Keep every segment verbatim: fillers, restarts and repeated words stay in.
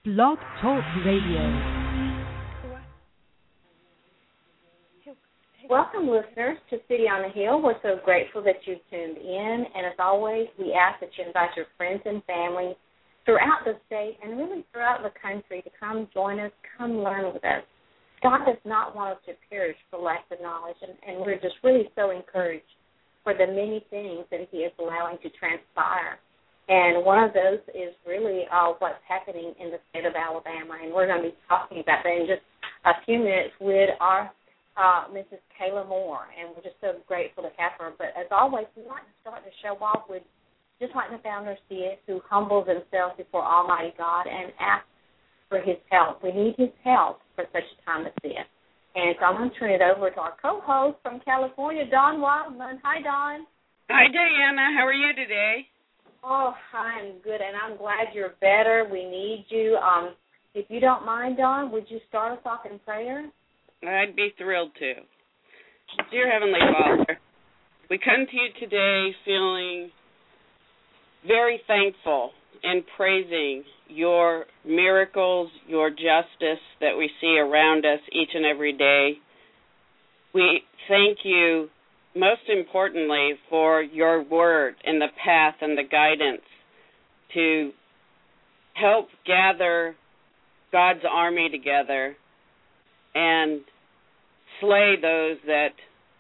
Blog Talk Radio. Welcome, listeners, to City on the Hill. We're so grateful that you've tuned in. And as always, we ask that you invite your friends and family throughout the state and really throughout the country to come join us, come learn with us. God does not want us to perish for lack of knowledge, and, and we're just really so encouraged for the many things that He is allowing to transpire. And one of those is really uh, what's happening in the state of Alabama, and we're going to be talking about that in just a few minutes with our uh, Missus Kayla Moore, and we're just so grateful to have her. But as always, we like to start the show off with, just like the founders did, who humbles themselves before Almighty God and asks for His help. We need His help for such a time as this. And so I'm going to turn it over to our co-host from California, Dawn Wildman. Hi, Dawn. Hi, Diana. How are you today? Oh, I'm good, and I'm glad you're better. We need you. Um, if you don't mind, Dawn, would you start us off in prayer? I'd be thrilled to. Dear Heavenly Father, we come to you today feeling very thankful and praising your miracles, your justice that we see around us each and every day. We thank you, most importantly, for your word and the path and the guidance to help gather God's army together and slay those that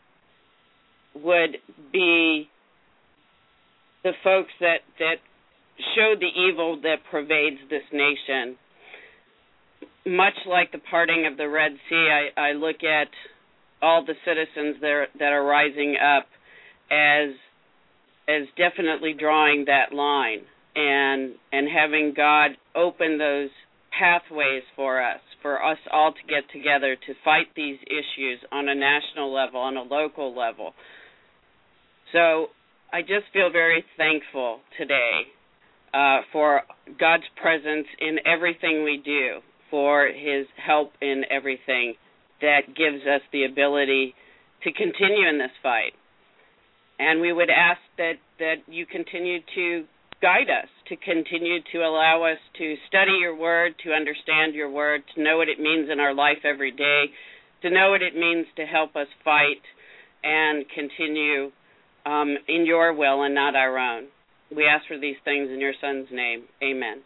would be the folks that, that show the evil that pervades this nation. Much like the parting of the Red Sea, I, I look at all the citizens that are, that are rising up as as definitely drawing that line and and having God open those pathways for us, for us all to get together to fight these issues on a national level, on a local level. So I just feel very thankful today uh, for God's presence in everything we do, for His help in everything that gives us the ability to continue in this fight. And we would ask that, that you continue to guide us, to continue to allow us to study your word, to understand your word, to know what it means in our life every day, to know what it means to help us fight and continue um, in your will and not our own. We ask for these things in your Son's name. Amen.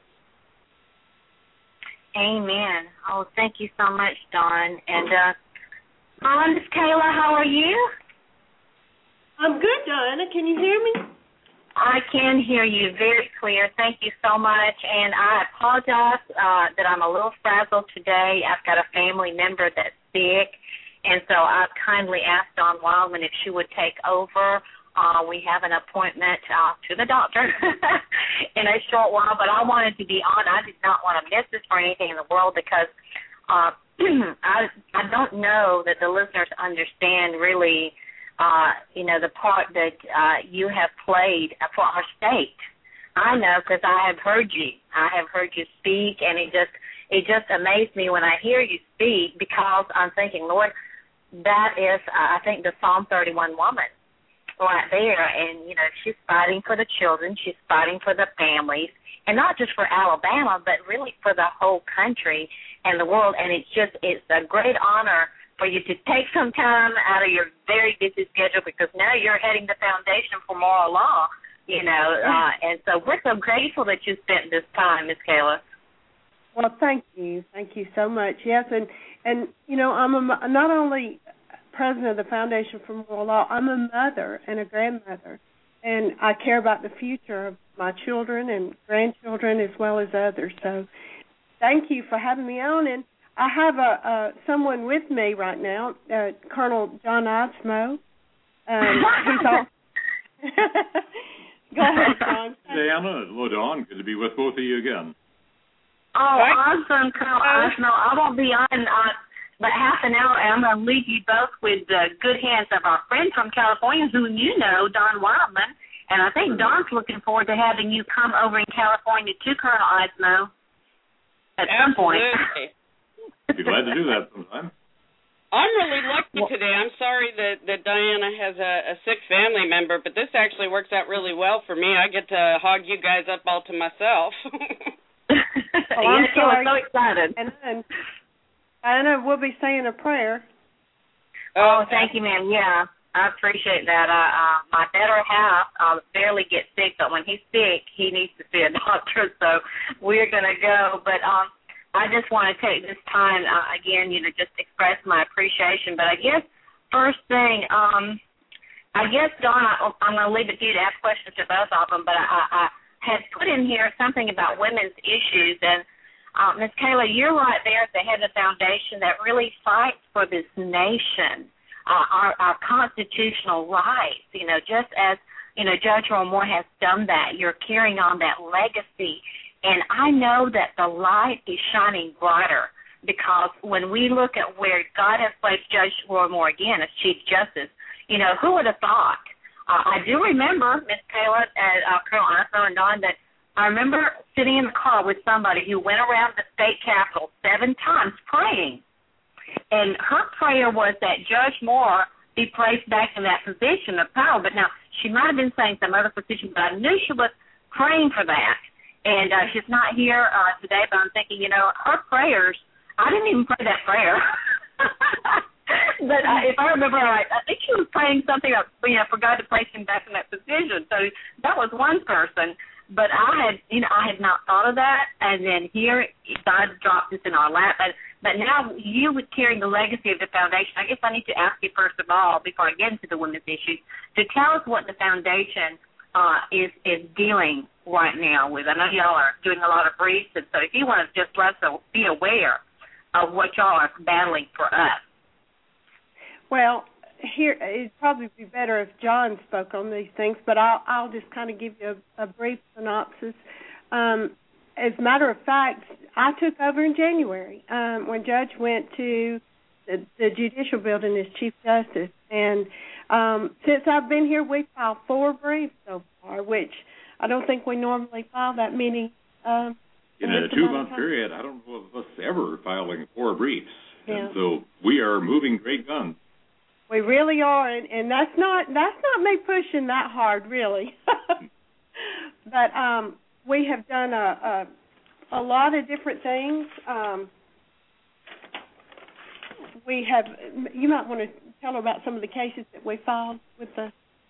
Amen. Oh, thank you so much, Dawn. And, uh, hi, Miss Kayla, how are you? I'm good, Diana. Can you hear me? I can hear you very clear. Thank you so much. And I apologize uh, that I'm a little frazzled today. I've got a family member that's sick, and so I've kindly asked Dawn Wildman if she would take over. Uh, we have an appointment uh, to the doctor in a short while, but I wanted to be on. I did not want to miss this for anything in the world because uh, I I don't know that the listeners understand really, uh, you know, the part that uh, you have played for our state. I know because I have heard you. I have heard you speak, and it just it just amazed me when I hear you speak because I'm thinking, Lord, that is, uh, I think, the Psalm thirty-one woman right there, and, you know, she's fighting for the children, she's fighting for the families, and not just for Alabama, but really for the whole country and the world, and it's just, it's a great honor for you to take some time out of your very busy schedule because now you're heading the Foundation for Moral Law, you know, uh, and so we're so grateful that you spent this time, Miz Kayla. Well, thank you. Thank you so much. Yes, and, and you know, I'm a, not only president of the Foundation for Moral Law, I'm a mother and a grandmother, and I care about the future of my children and grandchildren as well as others. So thank you for having me on. And I have a, a someone with me right now, uh, Colonel John Osmo. Um, he's all Go ahead, John. Diana, hello, Dawn. Good to be with both of you again. Oh, awesome, Colonel Osmo. I won't be on uh, but half an hour, and I'm going to leave you both with the good hands of our friend from California who you know, Dawn Wildman. And I think Dawn's looking forward to having you come over in California too, Colonel Osmo, at some point. I'd be glad to do that sometime. I'm really lucky today. I'm sorry that, that Diana has a, a sick family member, but this actually works out really well for me. I get to hog you guys up all to myself. Well, I'm yes, sorry. you were so excited. And then Anna will be saying a prayer. Oh, thank you, ma'am. Yeah, I appreciate that. I, uh, my better half uh, barely gets sick, but when he's sick, he needs to see a doctor, so we're going to go. But um, I just want to take this time, uh, again, you know, just express my appreciation. But I guess first thing, um, I guess, Dawn, I, I'm going to leave it to you to ask questions to both of them, but I, I had put in here something about women's issues, and uh, Miz Kayla, you're right there at the head of the foundation that really fights for this nation, uh, our, our constitutional rights, you know, just as, you know, Judge Roy Moore has done that. You're carrying on that legacy. And I know that the light is shining brighter because when we look at where God has placed Judge Roy Moore again as Chief Justice, you know, who would have thought? Uh, I do remember, Miz Kayla and uh, Colonel Eisner and Don, that I remember sitting in the car with somebody who went around the state capitol seven times praying. And her prayer was that Judge Moore be placed back in that position of power. But now, she might have been saying some other position, but I knew she was praying for that. And uh, she's not here uh, today, but I'm thinking, you know, her prayers, I didn't even pray that prayer. But uh, if I remember right, I think she was praying something, you know, for God to place him back in that position. So that was one person. But I had, you know, I had not thought of that. And then here, God dropped this in our lap. But, but now you would carry the legacy of the foundation. I guess I need to ask you, first of all, before I get into the women's issues, to tell us what the foundation uh, is, is dealing right now with. I know y'all are doing a lot of briefs, and so if you want to just let us be aware of what y'all are battling for us. Well, here it'd probably be better if John spoke on these things, but I'll, I'll just kind of give you a, a brief synopsis. Um, as a matter of fact, I took over in January um, when Judge went to the, the Judicial Building as Chief Justice. And um, since I've been here, we've filed four briefs so far, which I don't think we normally file that many. Um, in a two-month period, I don't know of us ever filing four briefs. Yeah. And so we are moving great guns. We really are, and, and that's not that's not me pushing that hard, really. But um, we have done a, a a lot of different things. Um, we have. You might want to tell her about some of the cases that we filed with the.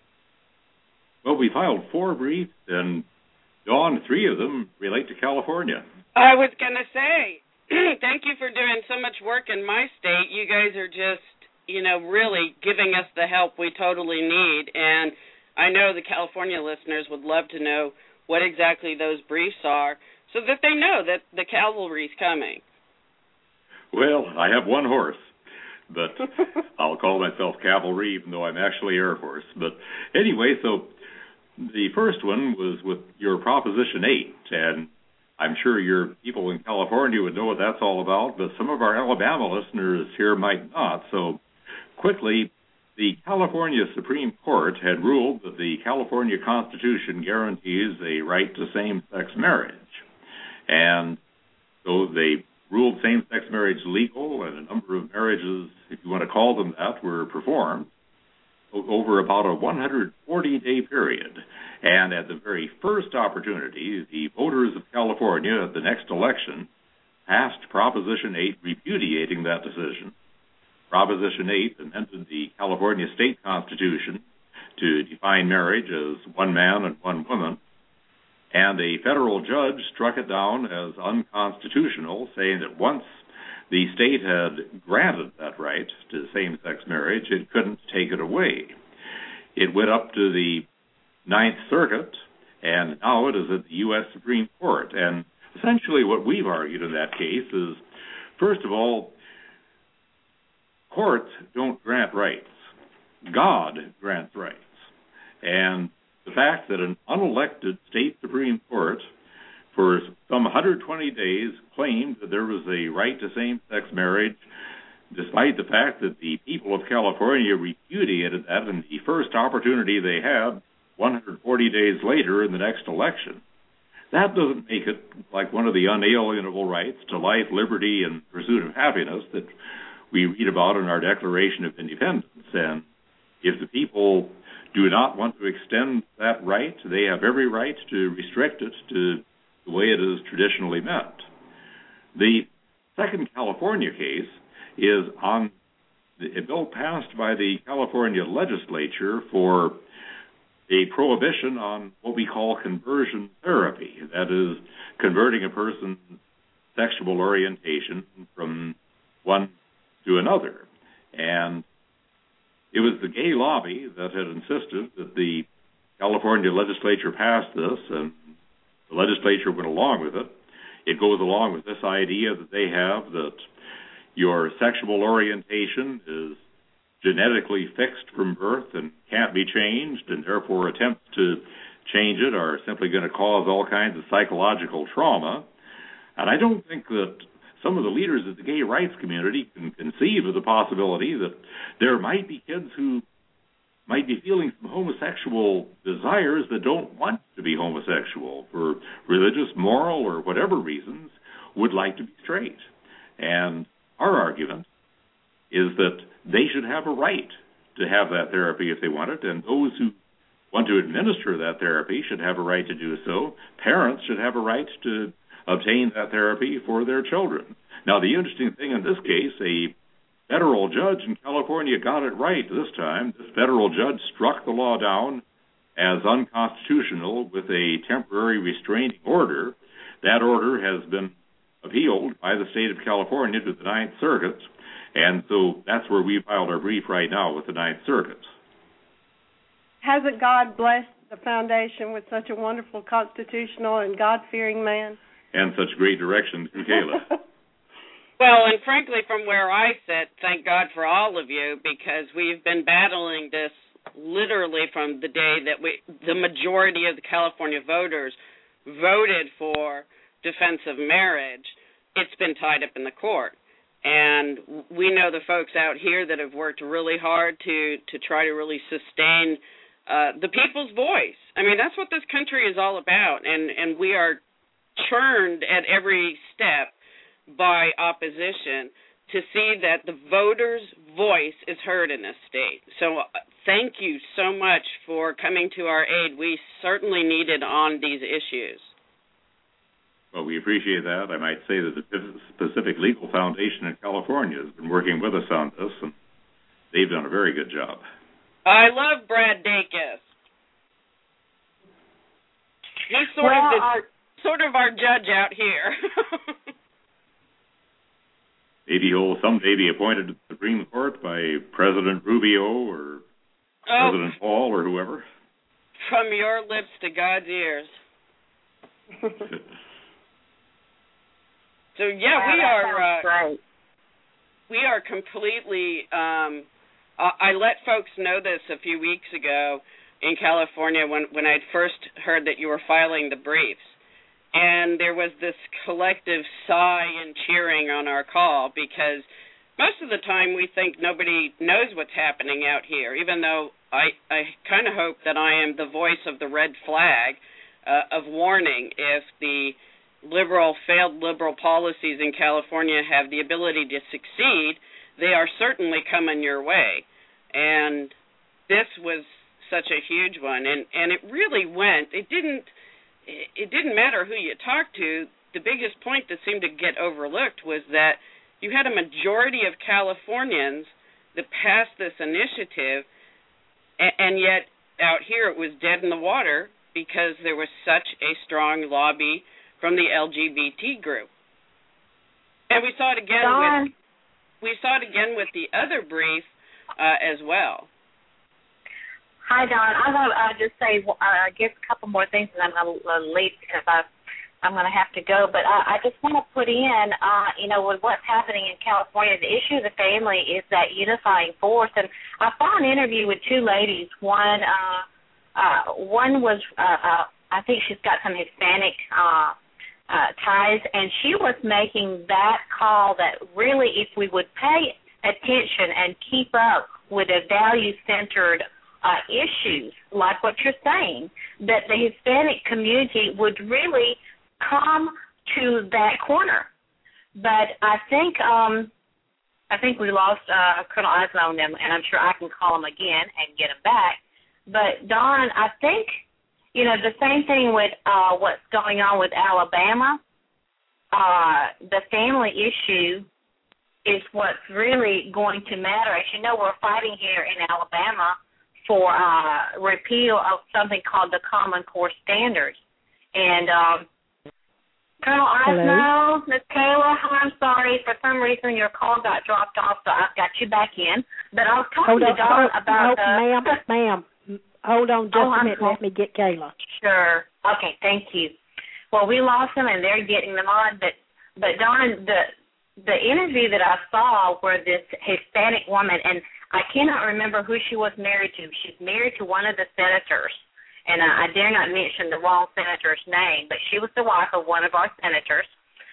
Well, we filed four briefs, and Dawn, three of them relate to California. I was going to say, thank you for doing so much work in my state. You guys are just, you know, really giving us the help we totally need. And I know the California listeners would love to know what exactly those briefs are so that they know that the cavalry's coming. Well, I have one horse, but I'll call myself cavalry even though I'm actually Air Force. But anyway, so the first one was with your Proposition eight, and I'm sure your people in California would know what that's all about, but some of our Alabama listeners here might not. So quickly, the California Supreme Court had ruled that the California Constitution guarantees a right to same-sex marriage. And so they ruled same-sex marriage legal, and a number of marriages, if you want to call them that, were performed over about a one hundred forty day period. And at the very first opportunity, the voters of California at the next election passed Proposition eight repudiating that decision. Proposition eight amended the California state constitution to define marriage as one man and one woman, and a federal judge struck it down as unconstitutional, saying that once the state had granted that right to same-sex marriage, it couldn't take it away. It went up to the Ninth Circuit, and now it is at the U S Supreme Court. And essentially what we've argued in that case is, first of all, courts don't grant rights. God grants rights. And the fact that an unelected state Supreme Court for some one hundred twenty days claimed that there was a right to same-sex marriage, despite the fact that the people of California repudiated that in the first opportunity they had one hundred forty days later in the next election. That doesn't make it like one of the unalienable rights to life, liberty, and pursuit of happiness that we read about in our Declaration of Independence. And if the people do not want to extend that right, they have every right to restrict it, to the way it is traditionally meant. The second California case is on a bill passed by the California legislature for a prohibition on what we call conversion therapy. That is, converting a person's sexual orientation from one to another. And it was the gay lobby that had insisted that the California legislature pass this, and the legislature went along with it. It goes along with this idea that they have that your sexual orientation is genetically fixed from birth and can't be changed, and therefore attempts to change it are simply going to cause all kinds of psychological trauma. And I don't think that some of the leaders of the gay rights community can conceive of the possibility that there might be kids who might be feeling some homosexual desires that don't want to be homosexual for religious, moral, or whatever reasons, would like to be straight. And our argument is that they should have a right to have that therapy if they want it, and those who want to administer that therapy should have a right to do so. Parents should have a right to obtain that therapy for their children. Now, the interesting thing in this case, a federal judge in California got it right this time. This federal judge struck the law down as unconstitutional with a temporary restraining order. That order has been appealed by the state of California to the Ninth Circuit, and so that's where we filed our brief right now with the Ninth Circuit. Hasn't God blessed the foundation with such a wonderful constitutional and God-fearing man? And such great direction through Kayla. Well, and frankly, from where I sit, thank God for all of you, because we've been battling this literally from the day that we, the majority of the California voters voted for defense of marriage. It's been tied up in the court. And we know the folks out here that have worked really hard to, to try to really sustain uh, the people's voice. I mean, that's what this country is all about, and, and we are churned at every step by opposition to see that the voters' voice is heard in this state. So uh, thank you so much for coming to our aid. We certainly need it on these issues. Well, we appreciate that. I might say that the Pacific Legal Foundation in California has been working with us on this, and they've done a very good job. I love Brad Dacus. He's sort well, of the, our, sort of our judge out here. Maybe he'll someday be appointed to the Supreme Court by President Rubio or oh, President Paul or whoever. From your lips to God's ears. So yeah, wow, we are. Uh, right. We are completely. Um, I, I let folks know this a few weeks ago in California when when I'd first heard that you were filing the briefs, and there was this collective sigh and cheering on our call because most of the time we think nobody knows what's happening out here. Even though I I kind of hope that I am the voice of the red flag uh, of warning if the liberal, failed liberal policies in California have the ability to succeed, they are certainly coming your way. And this was such a huge one, and, and it really went, it didn't, it didn't matter who you talked to. The biggest point that seemed to get overlooked was that you had a majority of Californians that passed this initiative, and, and yet out here it was dead in the water because there was such a strong lobby from the L G B T group. And we saw it again Don. with we saw it again with the other brief uh, as well. Hi, Don. I'm going to uh, just say, uh, I guess, a couple more things, and I'm going to uh, leave because I, I'm going to have to go. But uh, I just want to put in, uh, you know, with what's happening in California, the issue of the family is that unifying force. And I saw an interview with two ladies. One, uh, uh, one was, uh, uh, I think she's got some Hispanic uh Uh, ties, and she was making that call that really if we would pay attention and keep up with the value-centered uh, issues, like what you're saying, that the Hispanic community would really come to that corner. But I think um, I think we lost uh, Colonel Eisen on them, and I'm sure I can call him again and get him back. But, Don, I think you know, the same thing with uh, what's going on with Alabama. Uh, the family issue is what's really going to matter. As you know, we're fighting here in Alabama for uh, repeal of something called the Common Core Standards. And um, Colonel Osno, Miz Kayla, I'm sorry. For some reason, your call got dropped off, so I've got you back in. But I was talking hold to Dawn on, about no, the... ma'am, ma'am. Hold on just oh, a minute. I'm Let me get Kayla. Sure. Okay, thank you. Well, we lost them, and they're getting them on. But, but Dawn, the the interview that I saw where this Hispanic woman, and I cannot remember who she was married to. She's married to one of the senators, and I, I dare not mention the wrong senator's name, but she was the wife of one of our senators,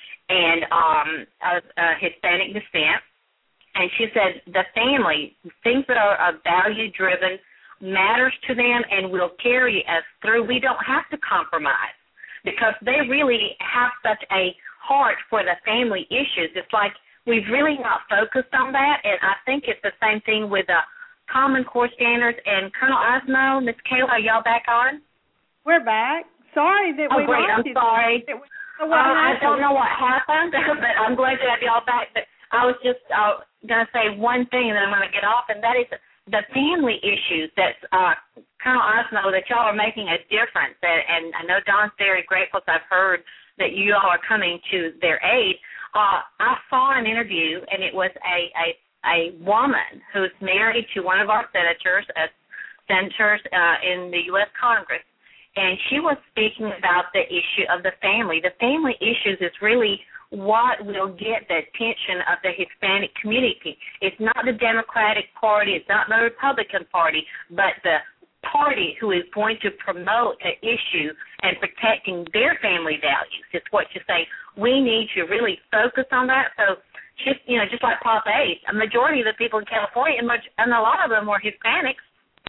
and um, of uh, Hispanic descent. And she said the family, things that are uh, value-driven, matters to them and will carry us through. We don't have to compromise because they really have such a heart for the family issues. It's like we've really not focused on that, and I think it's the same thing with the Common Core Standards. And Colonel Osno, Miz Kayla, are y'all back on? We're back. Sorry that oh, we great. lost I'm you. sorry. It was, uh, I don't know what happened, but I'm glad to have y'all back. But I was just uh, going to say one thing, and then I'm going to get off, and that is the family issues that uh, Colonel Osno, that y'all are making a difference. And, and I know Dawn's very grateful, so I've heard that you all are coming to their aid. Uh, I saw an interview, and it was a, a, a woman who's married to one of our senators, uh, senators uh, in the U S Congress, and she was speaking about the issue of the family. The family issues is really what will get the attention of the Hispanic community. It's not the Democratic Party, it's not the Republican Party, but the party who is going to promote an issue and protecting their family values. It's what you say. We need to really focus on that. So, just you know, just like Prop eight, a majority of the people in California, and, much, and a lot of them were Hispanics,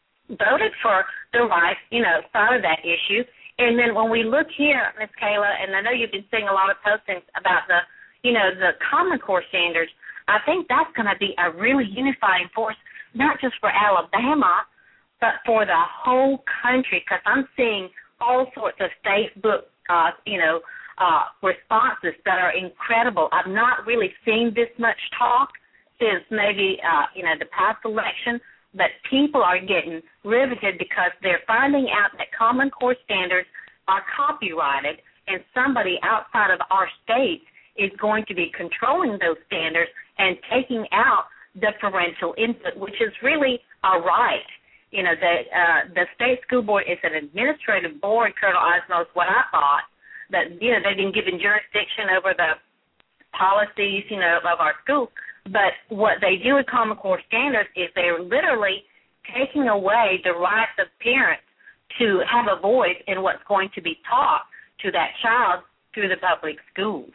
voted for the right, you know, side of that issue. And then when we look here, Miz Kayla, and I know you've been seeing a lot of postings about the, you know, the Common Core Standards, I think that's going to be a really unifying force, not just for Alabama, but for the whole country, because I'm seeing all sorts of Facebook, uh, you know, uh, responses that are incredible. I've not really seen this much talk since maybe, uh, you know, the past election, but people are getting riveted because they're finding out that Common Core Standards are copyrighted, and somebody outside of our state is going to be controlling those standards and taking out the parental input, which is really a right. You know, the uh, the state school board is an administrative board, Colonel Osmo, is what I thought, that, you know, they've been given jurisdiction over the policies, you know, of our schools. But what they do with Common Core Standards is they're literally taking away the rights of parents to have a voice in what's going to be taught to that child through the public schools.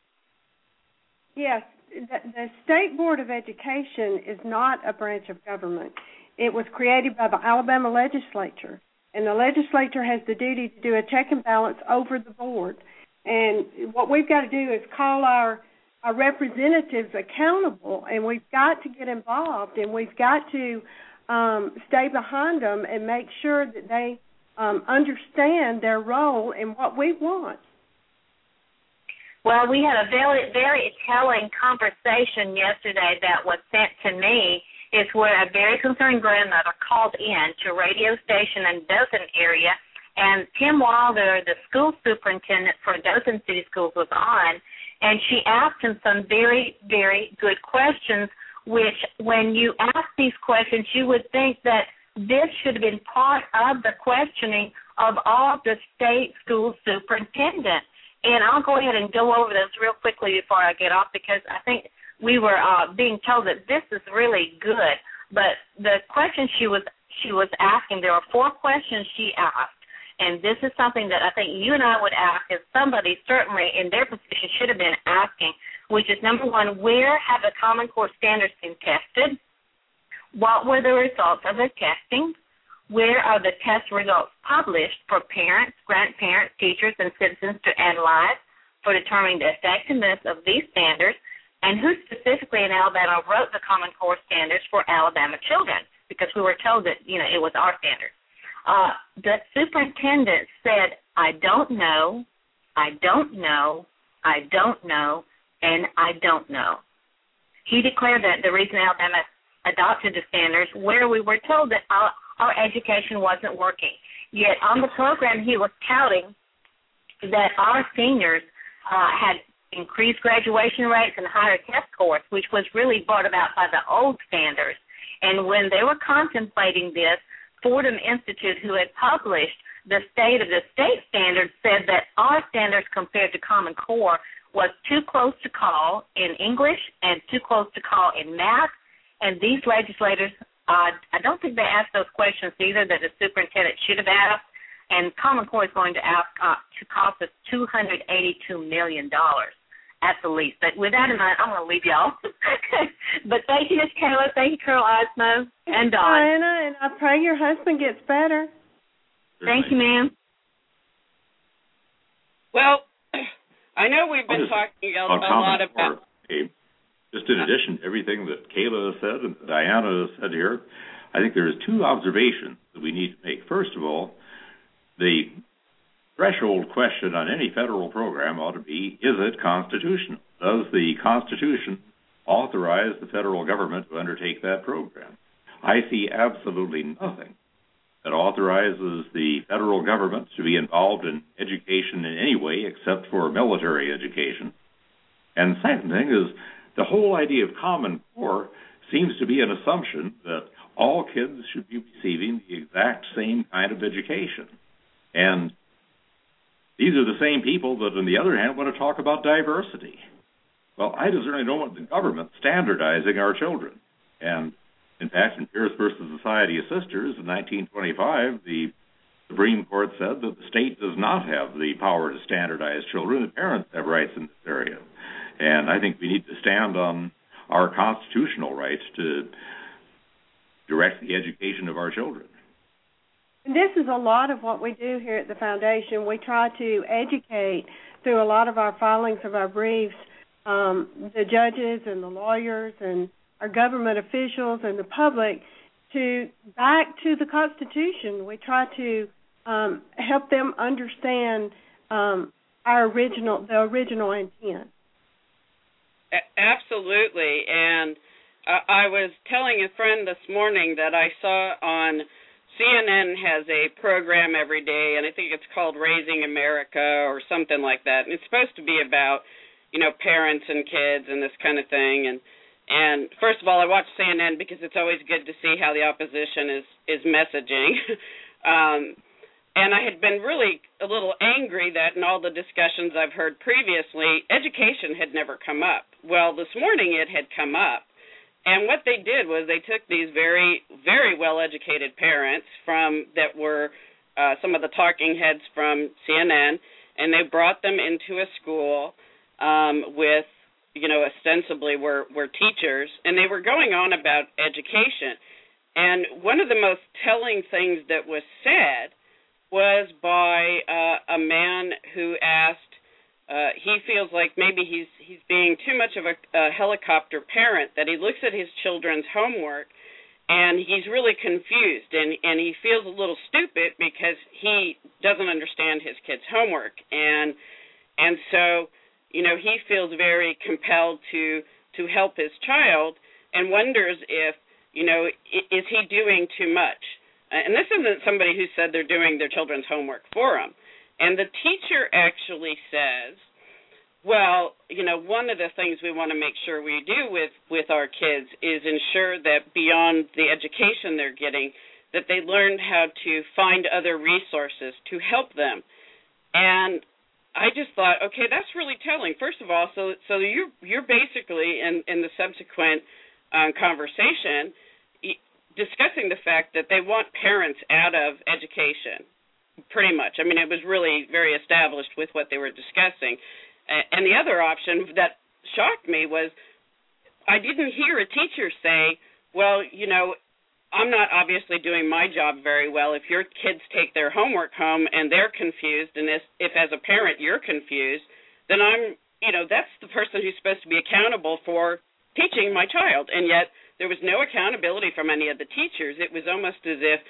Yes, the, the State Board of Education is not a branch of government. It was created by the Alabama legislature, and the legislature has the duty to do a check and balance over the board. And what we've got to do is call our, our representatives accountable, and we've got to get involved, and we've got to um, stay behind them and make sure that they um, understand their role and what we want. Well, we had a very, very telling conversation yesterday that was sent to me. Is where a very concerned grandmother called in to a radio station in Dothan area, and Tim Wilder, the school superintendent for Dothan City Schools, was on, and she asked him some very, very good questions, which when you ask these questions, you would think that this should have been part of the questioning of all the state school superintendents. And I'll go ahead and go over this real quickly before I get off, because I think we were uh, being told that this is really good. But the question she was she was asking, there were four questions she asked, and this is something that I think you and I would ask as somebody certainly in their position should have been asking, which is, number one, where have the Common Core Standards been tested? What were the results of the testing? Where are the test results published for parents, grandparents, teachers, and citizens to analyze for determining the effectiveness of these standards? And who specifically in Alabama wrote the Common Core Standards for Alabama children? Because we were told that, you know, it was our standards. Uh, the superintendent said, I don't know, I don't know, I don't know, and I don't know. He declared that the reason Alabama adopted the standards where we were told that our, our education wasn't working. Yet on the program he was touting that our seniors uh, had increased graduation rates and higher test scores, which was really brought about by the old standards. And when they were contemplating this, Fordham Institute, who had published the state of the state standards, said that our standards compared to Common Core was too close to call in English and too close to call in math. And these legislators, uh, I don't think they asked those questions either that the superintendent should have asked. And Common Core is going to ask uh, to cost us two hundred eighty-two million dollars at the least. But with that in mind, I'm going to leave y'all. But thank you, Miz Kayla. Thank you, Colonel Osmo and Dawn. Diana, and I pray your husband gets better. Thank you, ma'am. Well, I know we've been talking a, a lot about... Core, just in addition to everything that Kayla has said and Diana has said here, I think there's two observations that we need to make. First of all, the threshold question on any federal program ought to be, is it constitutional? Does the Constitution authorize the federal government to undertake that program? I see absolutely nothing that authorizes the federal government to be involved in education in any way except for military education. And the second thing is the whole idea of Common Core seems to be an assumption that all kids should be receiving the exact same kind of education. And these are the same people that, on the other hand, want to talk about diversity. Well, I certainly don't want the government standardizing our children. And, in fact, in Pierce versus Society of Sisters in nineteen twenty-five, the Supreme Court said that the state does not have the power to standardize children. The parents have rights in this area. And I think we need to stand on our constitutional rights to direct the education of our children. And this is a lot of what we do here at the Foundation. We try to educate through a lot of our filings of our briefs, um, the judges and the lawyers and our government officials and the public to back to the Constitution. We try to um, help them understand um, our original, the original intent. Absolutely. And uh, I was telling a friend this morning that I saw on C N N has a program every day, and I think it's called Raising America or something like that. And it's supposed to be about, you know, parents and kids and this kind of thing. And and first of all, I watch C N N because it's always good to see how the opposition is is messaging. um, and I had been really a little angry that in all the discussions I've heard previously, education had never come up. Well, this morning it had come up. And what they did was they took these very, very well-educated parents from that were uh, some of the talking heads from C N N, and they brought them into a school um, with, you know, ostensibly were, were teachers, and they were going on about education. And one of the most telling things that was said was by uh, a man who asked, Uh, he feels like maybe he's he's being too much of a, a helicopter parent, that he looks at his children's homework and he's really confused, and, and he feels a little stupid because he doesn't understand his kid's homework. And and so, you know, he feels very compelled to, to help his child and wonders if, you know, is he doing too much? And this isn't somebody who said they're doing their children's homework for them. And the teacher actually says, well, you know, one of the things we want to make sure we do with, with our kids is ensure that beyond the education they're getting, that they learn how to find other resources to help them. And I just thought, okay, that's really telling. First of all, so so you're, you're basically, in, in the subsequent um, conversation, discussing the fact that they want parents out of education. Pretty much. I mean, it was really very established with what they were discussing. And the other option that shocked me was I didn't hear a teacher say, well, you know, I'm not obviously doing my job very well. If your kids take their homework home and they're confused, and if, if as a parent you're confused, then I'm, you know, that's the person who's supposed to be accountable for teaching my child. And yet there was no accountability from any of the teachers. It was almost as if,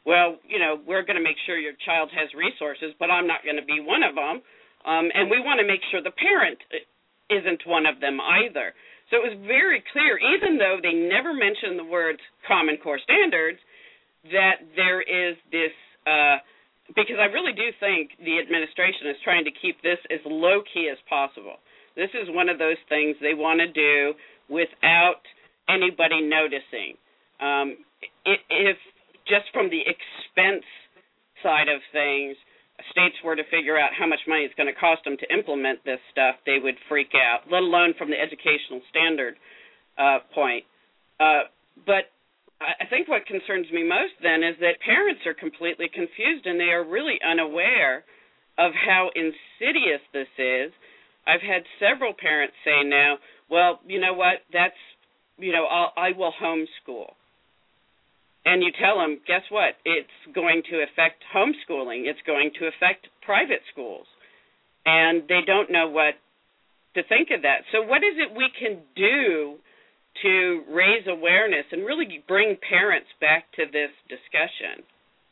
well, you know, we're going to make sure your child has resources, but I'm not going to be one of them. Um, and we want to make sure the parent isn't one of them either. So it was very clear, even though they never mentioned the words Common Core standards, that there is this, uh, because I really do think the administration is trying to keep this as low-key as possible. This is one of those things they want to do without anybody noticing. Um, if just from the expense side of things, states were to figure out how much money it's going to cost them to implement this stuff, they would freak out, let alone from the educational standard uh, point. Uh, but I think what concerns me most then is that parents are completely confused and they are really unaware of how insidious this is. I've had several parents say now, well, you know what, that's, you know, I'll, I will homeschool. And you tell them, guess what? It's going to affect homeschooling. It's going to affect private schools. And they don't know what to think of that. So what is it we can do to raise awareness and really bring parents back to this discussion?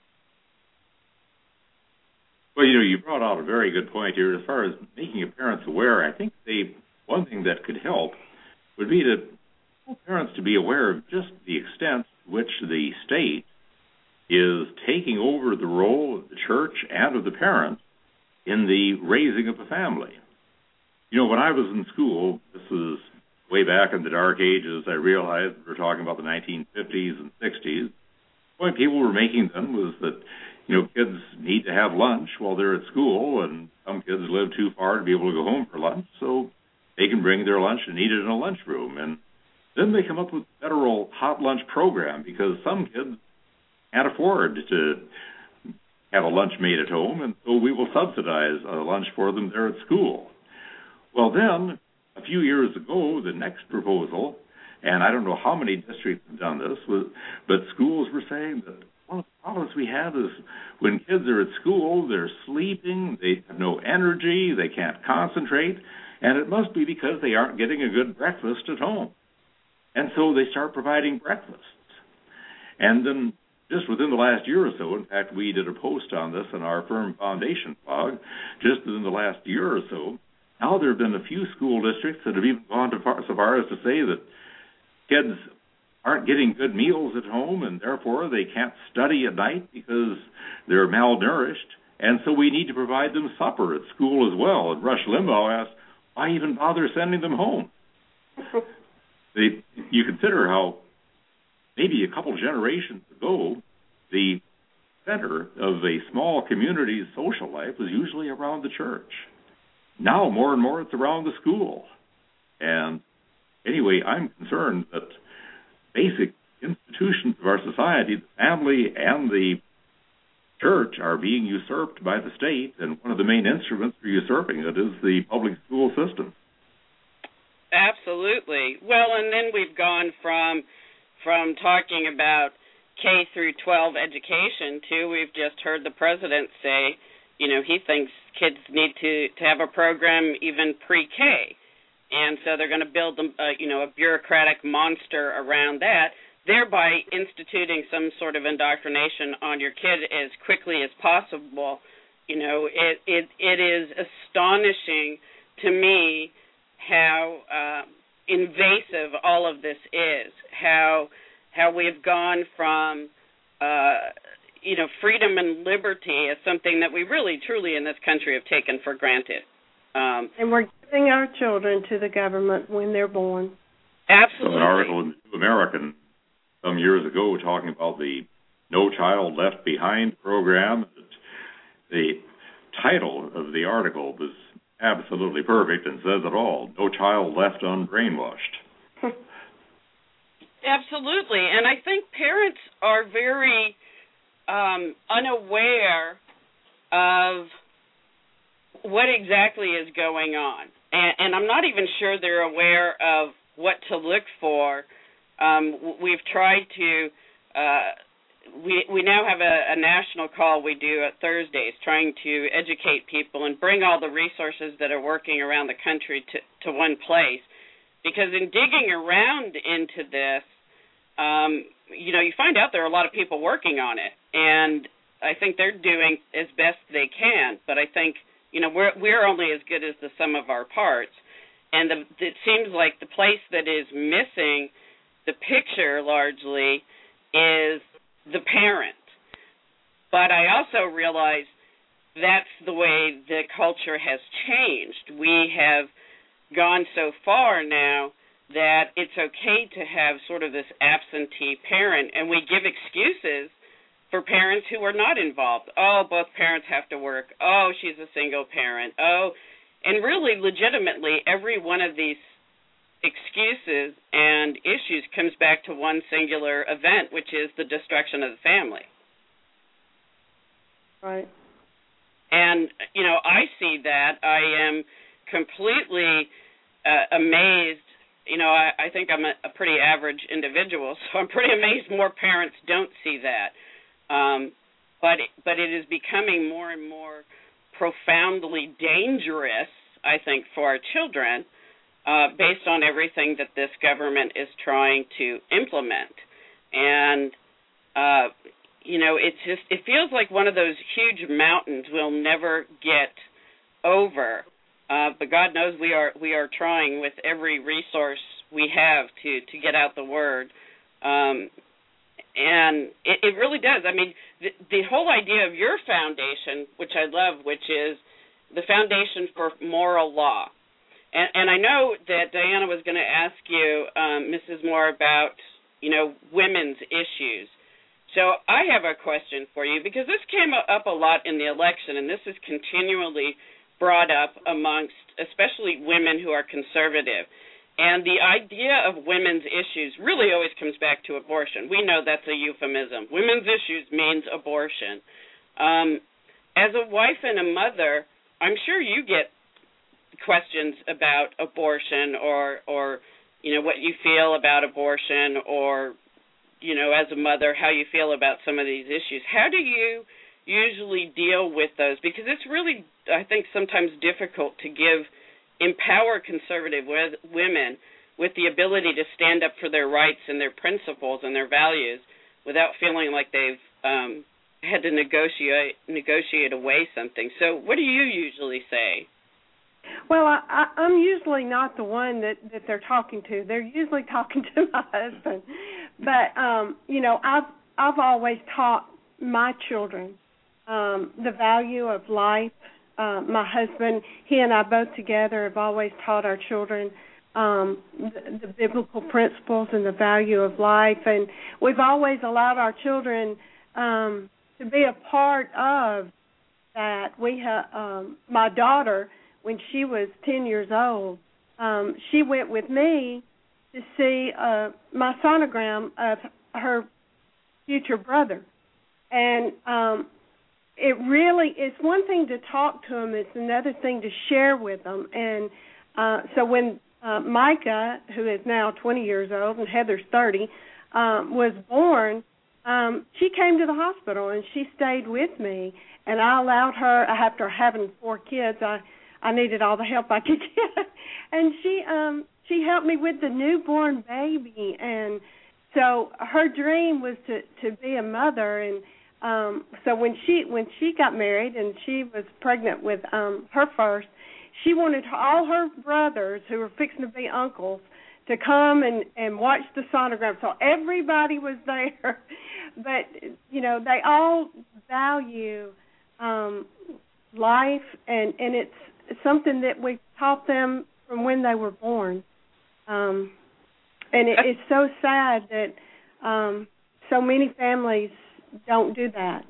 Well, you know, you brought out a very good point here. As far as making parents aware, I think they, one thing that could help would be to help parents to be aware of just the extent to which the state is taking over the role of the church and of the parent in the raising of a family. You know, when I was in school, this is way back in the dark ages, I realized we're talking about the nineteen fifties and sixties. The point people were making then was that, you know, kids need to have lunch while they're at school, and some kids live too far to be able to go home for lunch, so they can bring their lunch and eat it in a lunchroom. And then they come up with a federal hot lunch program because some kids can't afford to have a lunch made at home, and so we will subsidize a lunch for them there at school. Well, then, a few years ago, the next proposal, and I don't know how many districts have done this, was, but schools were saying that one of the problems we have is when kids are at school, they're sleeping, they have no energy, they can't concentrate, and it must be because they aren't getting a good breakfast at home. And so they start providing breakfasts. And then just within the last year or so, in fact, we did a post on this in our Firm Foundation blog, just within the last year or so, now there have been a few school districts that have even gone to far, so far as to say that kids aren't getting good meals at home and therefore they can't study at night because they're malnourished, and so we need to provide them supper at school as well. And Rush Limbaugh asked, why even bother sending them home? They, you consider how maybe a couple generations ago, the center of a small community's social life was usually around the church. Now, more and more, it's around the school. And anyway, I'm concerned that basic institutions of our society, the family and the church, are being usurped by the state, and one of the main instruments for usurping it is the public school system. Absolutely. Well, and then we've gone from from talking about K through twelve education to we've just heard the president say, you know, he thinks kids need to, to have a program even pre-K. And so they're going to build, them, uh, you know, a bureaucratic monster around that, thereby instituting some sort of indoctrination on your kid as quickly as possible. You know, it it, it is astonishing to me how uh, invasive all of this is, how how we've gone from, uh, you know, freedom and liberty as something that we really, truly in this country have taken for granted. Um, and we're giving our children to the government when they're born. Absolutely. An article in the New American some years ago talking about the No Child Left Behind program. The title of the article was absolutely perfect and says it all. No child left unbrainwashed. Absolutely. And I think parents are very um, unaware of what exactly is going on. And, and I'm not even sure they're aware of what to look for. Um, we've tried to, uh, we we now have a, a national call we do at Thursdays trying to educate people and bring all the resources that are working around the country to, to one place. Because in digging around into this, um, you know, you find out there are a lot of people working on it, and I think they're doing as best they can. But I think, you know, we're we're only as good as the sum of our parts, and the, it seems like the place that is missing the picture largely is the parent. But I also realize that's the way the culture has changed. We have gone so far now that it's okay to have sort of this absentee parent, and we give excuses for parents who are not involved. Oh, both parents have to work. Oh, she's a single parent. Oh, and really legitimately every one of these excuses and issues comes back to one singular event, which is the destruction of the family. Right. And, you know, I see that. I am completely uh, amazed. You know, I, I think I'm a, a pretty average individual, so I'm pretty amazed more parents don't see that. Um, but but it is becoming more and more profoundly dangerous, I think, for our children, uh, based on everything that this government is trying to implement. And, uh, you know, it's just, it feels like one of those huge mountains we'll never get over. Uh, but God knows we are we are trying with every resource we have to, to get out the word. Um, and it, it really does. I mean, the, the whole idea of your foundation, which I love, which is the Foundation for Moral Law. And, and I know that Diana was going to ask you, um, Missus Moore, about, you know, women's issues. So I have a question for you, because this came up a lot in the election, and this is continually brought up amongst especially women who are conservative. And the idea of women's issues really always comes back to abortion. We know that's a euphemism. Women's issues means abortion. Um, as a wife and a mother, I'm sure you get questions about abortion or, or, you know, what you feel about abortion, or, you know, as a mother, how you feel about some of these issues. How do you usually deal with those? Because it's really, I think, sometimes difficult to give, empower conservative women with the ability to stand up for their rights and their principles and their values without feeling like they've um, had to negotiate negotiate away something. So what do you usually say? Well, I, I, I'm usually not the one that, that they're talking to. They're usually talking to my husband. But, um, you know, I've, I've always taught my children um, the value of life. Uh, my husband, he and I both together have always taught our children um, the, the biblical principles and the value of life. And we've always allowed our children um, to be a part of that. We have um, my daughter, when she was ten years old, um, she went with me to see uh, my sonogram of her future brother. And um, it really, it's one thing to talk to them, it's another thing to share with them. And uh, so when uh, Micah, who is now twenty years old, and Heather's thirty, um, was born, um, she came to the hospital and she stayed with me. And I allowed her, after having four kids, I I needed all the help I could get, and she um she helped me with the newborn baby. And so her dream was to, to be a mother. And um so when she when she got married and she was pregnant with um her first, she wanted all her brothers who were fixing to be uncles to come and and watch the sonogram. So everybody was there, but you know, they all value um life, and and it's something that we taught them from when they were born. Um, and it, it's so sad that um, so many families don't do that.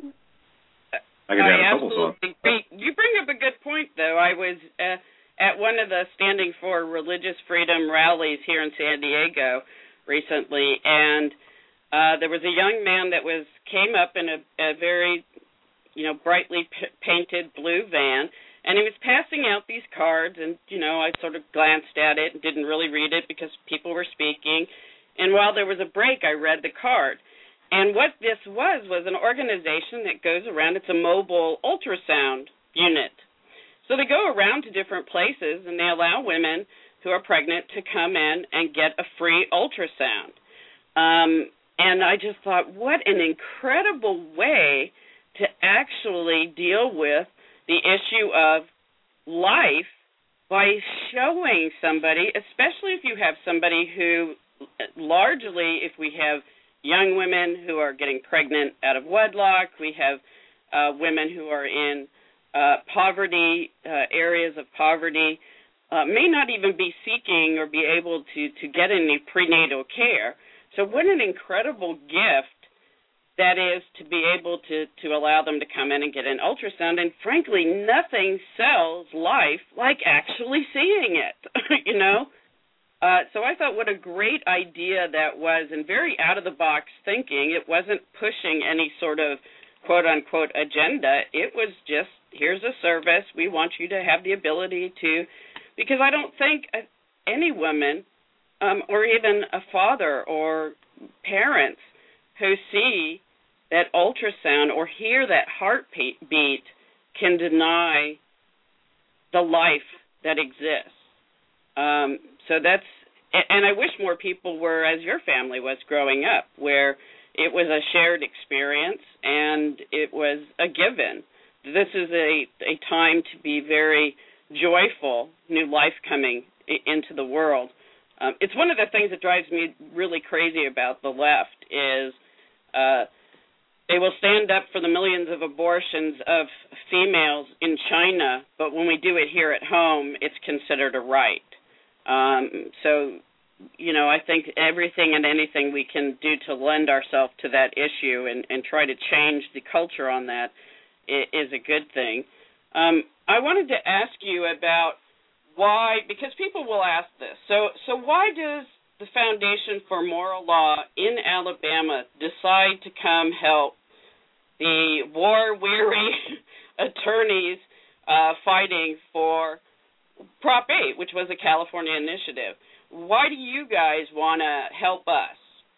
I could add I a couple thoughts. absolutely. You bring up a good point, though. I was uh, at one of the Standing for Religious Freedom rallies here in San Diego recently, and uh, there was a young man that was came up in a, a very, you know, brightly p- painted blue van. And he was passing out these cards, and, you know, I sort of glanced at it and didn't really read it because people were speaking. And while there was a break, I read the card. And what this was was an organization that goes around. It's a mobile ultrasound unit. So they go around to different places, and they allow women who are pregnant to come in and get a free ultrasound. Um, and I just thought, what an incredible way to actually deal with the issue of life by showing somebody, especially if you have somebody who, largely, if we have young women who are getting pregnant out of wedlock, we have uh, women who are in uh, poverty, uh, areas of poverty, uh, may not even be seeking or be able to, to get any prenatal care. So what an incredible gift that is to be able to, to allow them to come in and get an ultrasound. And frankly, nothing sells life like actually seeing it, you know? Uh, so I thought what a great idea that was, and very out-of-the-box thinking. It wasn't pushing any sort of quote-unquote agenda. It was just, here's a service. We want you to have the ability to, because I don't think any woman um, or even a father or parents who see that ultrasound or hear that heartbeat can deny the life that exists. Um, so that's, and I wish more people were as your family was growing up, where it was a shared experience and it was a given. This is a, a time to be very joyful, new life coming into the world. Um, it's one of the things that drives me really crazy about the left is uh, they will stand up for the millions of abortions of females in China, but when we do it here at home, it's considered a right. Um, so, you know, I think everything and anything we can do to lend ourselves to that issue and, and try to change the culture on that is a good thing. Um, I wanted to ask you about why, because people will ask this, so so why does the Foundation for Moral Law in Alabama decide to come help the war-weary attorneys uh, fighting for Prop eight, which was a California initiative? Why do you guys want to help us?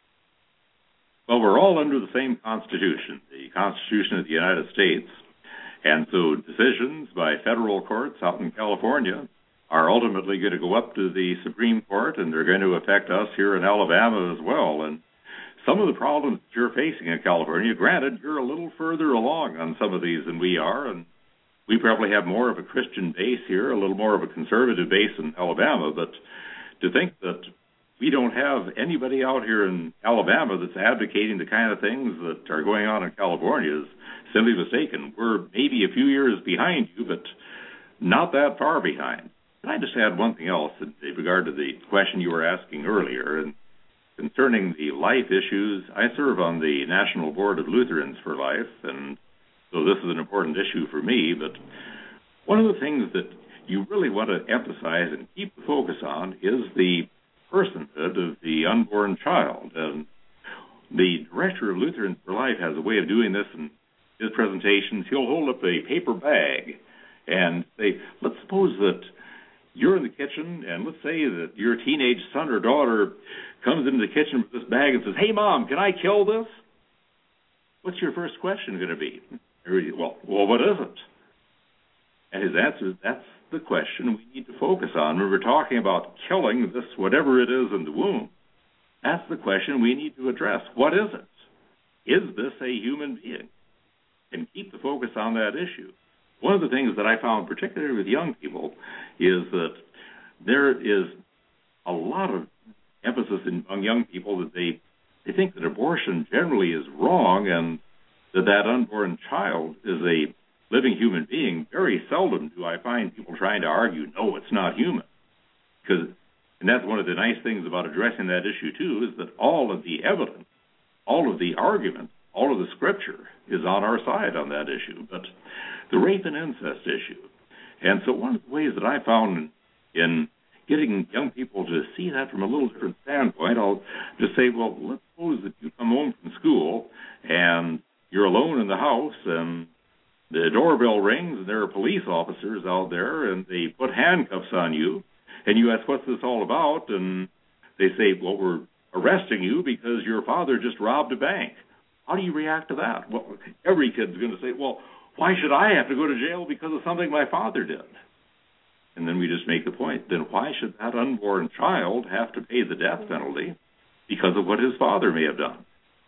Well, we're all under the same Constitution, the Constitution of the United States, and so decisions by federal courts out in California are ultimately going to go up to the Supreme Court, and they're going to affect us here in Alabama as well. And some of the problems that you're facing in California, granted, you're a little further along on some of these than we are, and we probably have more of a Christian base here, a little more of a conservative base in Alabama, but to think that we don't have anybody out here in Alabama that's advocating the kind of things that are going on in California is simply mistaken. We're maybe a few years behind you, but not that far behind. Can I just add one thing else in regard to the question you were asking earlier? And concerning the life issues, I serve on the National Board of Lutherans for Life, and so this is an important issue for me. But one of the things that you really want to emphasize and keep the focus on is the personhood of the unborn child. And the director of Lutherans for Life has a way of doing this in his presentations. He'll hold up a paper bag and say, let's suppose that you're in the kitchen, and let's say that your teenage son or daughter comes into the kitchen with this bag and says, hey, Mom, can I kill this? What's your first question going to be? Well, well, what is it? And his answer is, that's the question we need to focus on when we're talking about killing this, whatever it is in the womb. That's the question we need to address. What is it? Is this a human being? And keep the focus on that issue. One of the things that I found, particularly with young people, is that there is a lot of emphasis in, among young people that they, they think that abortion generally is wrong and that that unborn child is a living human being. Very seldom do I find people trying to argue, no, it's not human. Because, and that's one of the nice things about addressing that issue, too, is that all of the evidence, all of the argument, all of the scripture is on our side on that issue. But the rape and incest issue. And so one of the ways that I found in, in getting young people to see that from a little different standpoint, I'll just say, well, let's suppose that you come home from school and you're alone in the house and the doorbell rings and there are police officers out there and they put handcuffs on you and you ask, what's this all about? And they say, well, we're arresting you because your father just robbed a bank. How do you react to that? Well, every kid's going to say, well, why should I have to go to jail because of something my father did? And then we just make the point, then why should that unborn child have to pay the death penalty because of what his father may have done?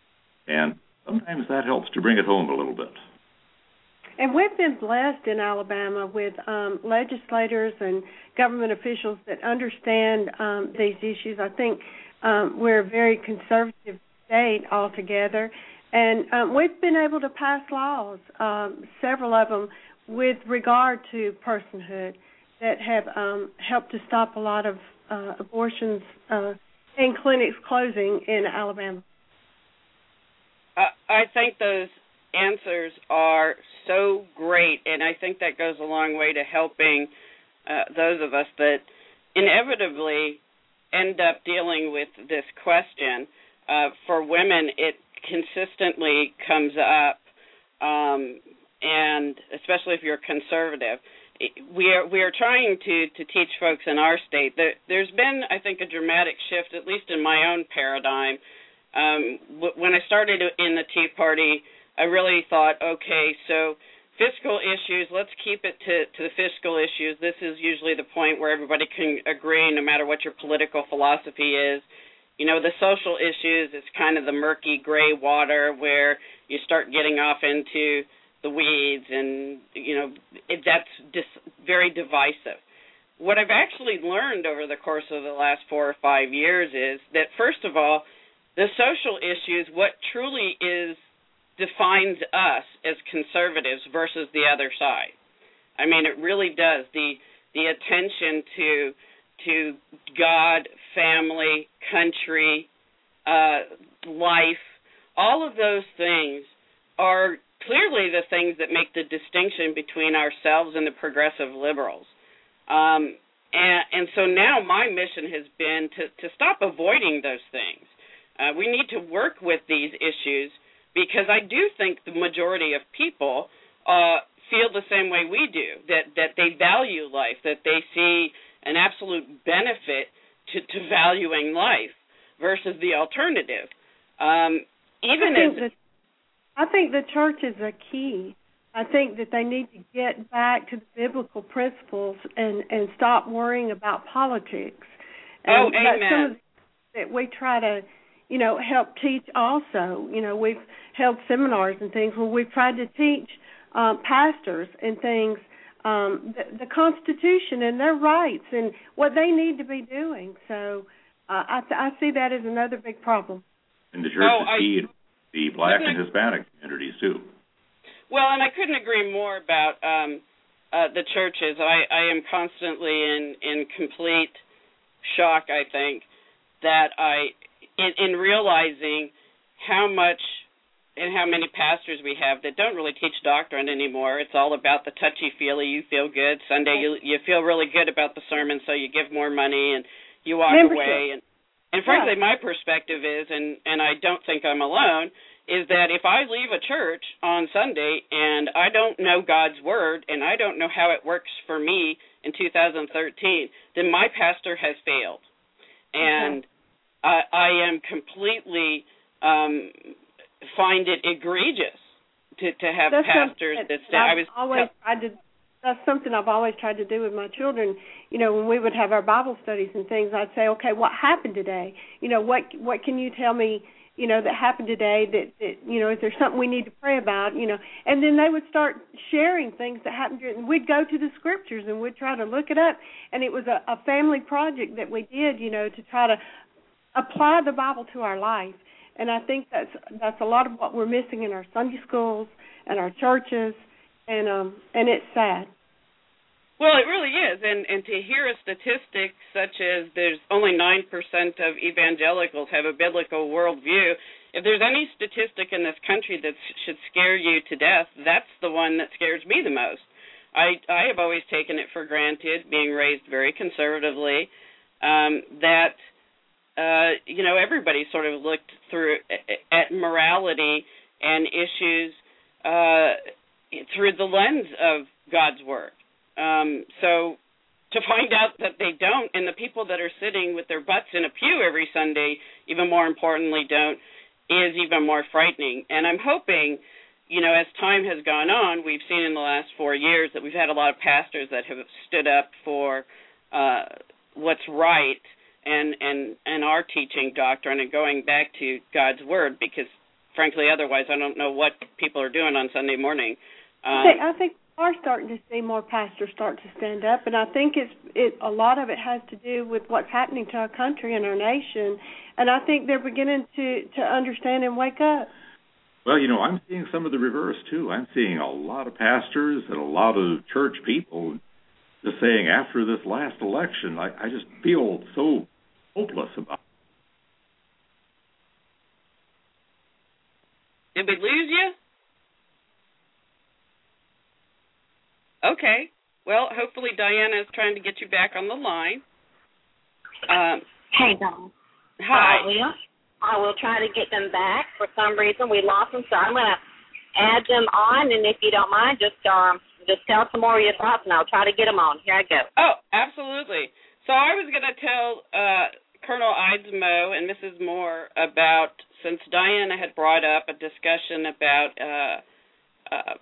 And sometimes that helps to bring it home a little bit. And we've been blessed in Alabama with um, legislators and government officials that understand um, these issues. I think um, we're a very conservative state altogether, and um, we've been able to pass laws, um, several of them, with regard to personhood that have um, helped to stop a lot of uh, abortions uh, and clinics closing in Alabama. Uh, I think those answers are so great, and I think that goes a long way to helping uh, those of us that inevitably end up dealing with this question. Uh, for women, it consistently comes up, um, and especially if you're conservative. We are we are trying to, to teach folks in our state that there's been, I think, a dramatic shift, at least in my own paradigm. Um, w- when I started in the Tea Party, I really thought, okay, so fiscal issues, let's keep it to, to the fiscal issues. This is usually the point where everybody can agree no matter what your political philosophy is. You know, the social issues is kind of the murky gray water where you start getting off into the weeds, and, you know, it, that's dis- very divisive. What I've actually learned over the course of the last four or five years is that, first of all, the social issues, what truly is defines us as conservatives versus the other side. I mean, it really does. The the attention to to God, family, country, uh, life, all of those things are clearly the things that make the distinction between ourselves and the progressive liberals. Um, and, and so now my mission has been to, to stop avoiding those things. Uh, we need to work with these issues, because I do think the majority of people uh, feel the same way we do, that, that they value life, that they see an absolute benefit to, to valuing life versus the alternative. Um, even I think, as that, I think the church is a key. I think that they need to get back to the biblical principles and, and stop worrying about politics. And oh, that's amen. some of the, that we try to, you know, help teach also. You know, we've held seminars and things where we've tried to teach um, pastors and things um, the, the Constitution and their rights and what they need to be doing. So uh, I, th- I see that as another big problem. And the church oh, is I, key in the black and Hispanic communities, too. Well, and I couldn't agree more about um, uh, the churches. I, I am constantly in, in complete shock, I think, that I, in, in realizing how much and how many pastors we have that don't really teach doctrine anymore. It's all about the touchy-feely, you feel good. Sunday you you feel really good about the sermon, so you give more money and you walk Membership. away. And, and frankly, yeah. my perspective is, and, and I don't think I'm alone, is that if I leave a church on Sunday and I don't know God's Word and I don't know how it works for me in two thousand thirteen, then my pastor has failed. And okay. I, I am completely... Um, find it egregious to, to have that's pastors that say, I've I was always t- tried to, that's something I've always tried to do with my children. You know, when we would have our Bible studies and things, I'd say, okay, what happened today? You know, what what can you tell me, you know, that happened today that, that you know, is there something we need to pray about, you know? And then they would start sharing things that happened during, and we'd go to the scriptures and we'd try to look it up. And it was a, a family project that we did, you know, to try to apply the Bible to our life. And I think that's that's a lot of what we're missing in our Sunday schools and our churches, and um and it's sad. Well, it really is, and and to hear a statistic such as there's only nine percent of evangelicals have a biblical worldview. If there's any statistic in this country that should scare you to death, that's the one that scares me the most. I I have always taken it for granted, being raised very conservatively, um, that. Uh, you know, everybody sort of looked through at morality and issues uh, through the lens of God's Word. Um, so to find out that they don't, and the people that are sitting with their butts in a pew every Sunday, even more importantly, don't, is even more frightening. And I'm hoping, you know, as time has gone on, we've seen in the last four years that we've had a lot of pastors that have stood up for uh, what's right, and, and, and are teaching doctrine and going back to God's Word, because frankly, otherwise, I don't know what people are doing on Sunday morning. Um, I think, I think we are starting to see more pastors start to stand up, and I think it's it. A lot of it has to do with what's happening to our country and our nation, and I think they're beginning to, to understand and wake up. Well, you know, I'm seeing some of the reverse, too. I'm seeing a lot of pastors and a lot of church people just saying after this last election, I, I just feel so hopeless about it. Did we lose you? Okay. Well, hopefully Diana is trying to get you back on the line. Um, hey, Dawn. Hi. I will. I will try to get them back. For some reason, we lost them, so I'm going to add them on, and if you don't mind, just um, just tell some more of your thoughts, and I'll try to get them on. Here I go. Oh, absolutely. So I was going to tell uh, Colonel Eidsmoe and Missus Moore about, since Diana had brought up a discussion about uh, uh,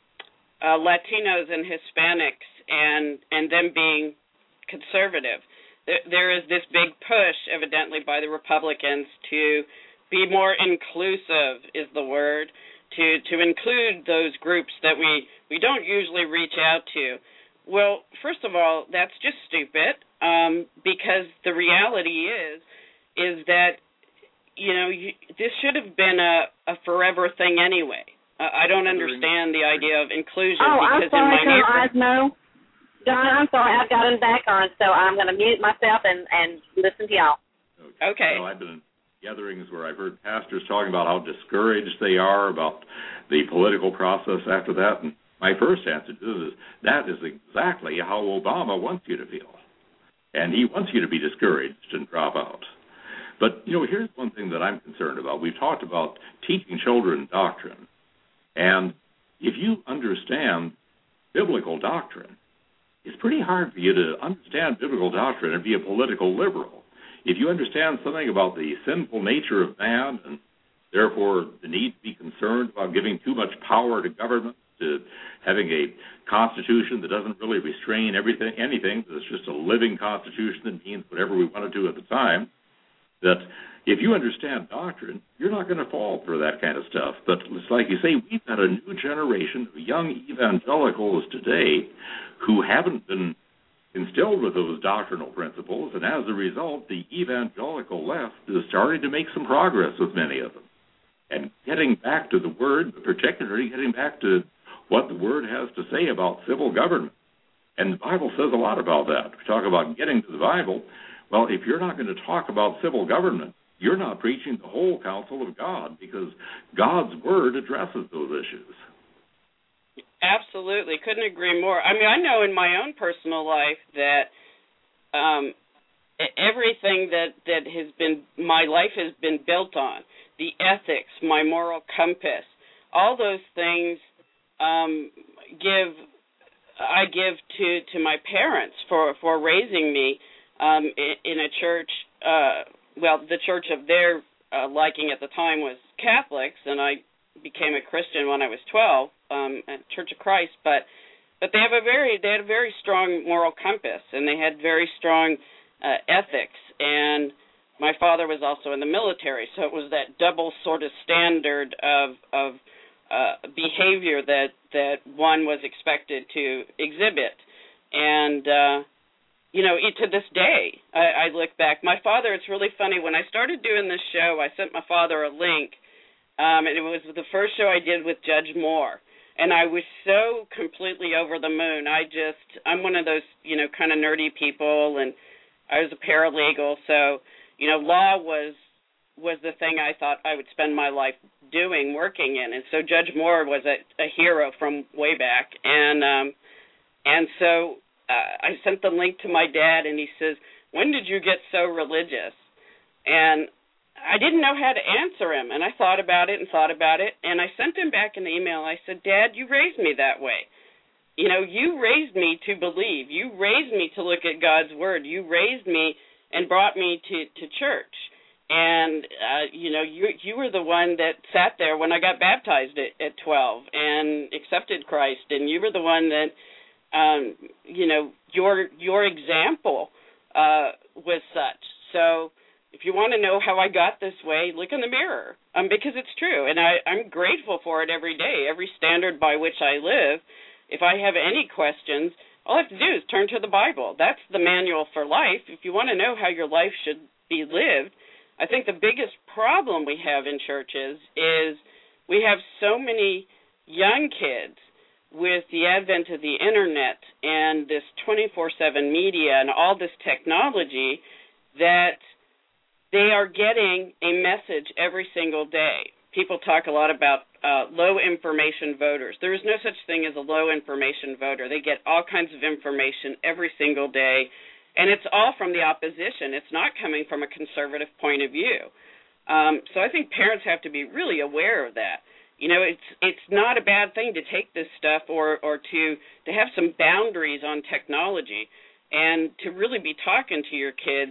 uh, Latinos and Hispanics and, and them being conservative. There is this big push, evidently, by the Republicans to be more inclusive, is the word, to, to include those groups that we, we don't usually reach out to. Well, first of all, that's just stupid, um, because the reality is, is that, you know, you, this should have been a, a forever thing anyway. Uh, I don't understand the idea of inclusion oh, because I'm sorry, in my Colonel neighborhood... John, I'm sorry, I've got him back on, so I'm going to mute myself and, and listen to y'all. Okay. Well, I've been in gatherings where I've heard pastors talking about how discouraged they are about the political process after that, and my first answer to this is that is exactly how Obama wants you to feel. And he wants you to be discouraged and drop out. But, you know, here's one thing that I'm concerned about. We've talked about teaching children doctrine. And if you understand biblical doctrine, it's pretty hard for you to understand biblical doctrine and be a political liberal. If you understand something about the sinful nature of man and therefore the need to be concerned about giving too much power to government, to having a constitution that doesn't really restrain everything, anything, that's just a living constitution that means whatever we want to do at the time, that if you understand doctrine, you're not going to fall for that kind of stuff. But it's like you say, we've got a new generation of young evangelicals today who haven't been instilled with those doctrinal principles, and as a result, the evangelical left is starting to make some progress with many of them. And getting back to the Word, but particularly getting back to what the Word has to say about civil government. And the Bible says a lot about that. We talk about getting to the Bible. Well, if you're not going to talk about civil government, you're not preaching the whole counsel of God, because God's Word addresses those issues. Absolutely. Couldn't agree more. I mean, I know in my own personal life that um, everything that, that has been, my life has been built on, the ethics, my moral compass, all those things um, give, I give to, to my parents for, for raising me um, in, in a church, uh, well, the church of their uh, liking at the time was Catholics, and I became a Christian when I was twelve um, at Church of Christ. But but they have a very they had a very strong moral compass, and they had very strong uh, ethics. And my father was also in the military, so it was that double sort of standard of of uh, behavior that that one was expected to exhibit. And uh, you know, to this day, I, I look back. My father, it's really funny. When I started doing this show, I sent my father a link, um, and it was the first show I did with Judge Moore. And I was so completely over the moon. I just, I'm one of those, you know, kind of nerdy people, and I was a paralegal. So, you know, law was was the thing I thought I would spend my life doing, working in. And so Judge Moore was a, a hero from way back. And um, and so uh, I sent the link to my dad, and he says, "When did you get so religious?" And I didn't know how to answer him, and I thought about it and thought about it, and I sent him back an email. I said, "Dad, you raised me that way. You know, you raised me to believe. You raised me to look at God's Word. You raised me and brought me to, to church. And, uh, you know, you you were the one that sat there when I got baptized at, at twelve and accepted Christ, and you were the one that, um, you know, your your example uh, was such. So if you want to know how I got this way, look in the mirror, um, because it's true, and I, I'm grateful for it every day, every standard by which I live. If I have any questions, all I have to do is turn to the Bible. That's the manual for life. If you want to know how your life should be lived, I think the biggest problem we have in churches is we have so many young kids with the advent of the Internet and this twenty-four seven media and all this technology that they are getting a message every single day. People talk a lot about uh, low-information voters. There is no such thing as a low-information voter. They get all kinds of information every single day, and it's all from the opposition. It's not coming from a conservative point of view. Um, so I think parents have to be really aware of that. You know, it's it's not a bad thing to take this stuff or, or to, to have some boundaries on technology and to really be talking to your kids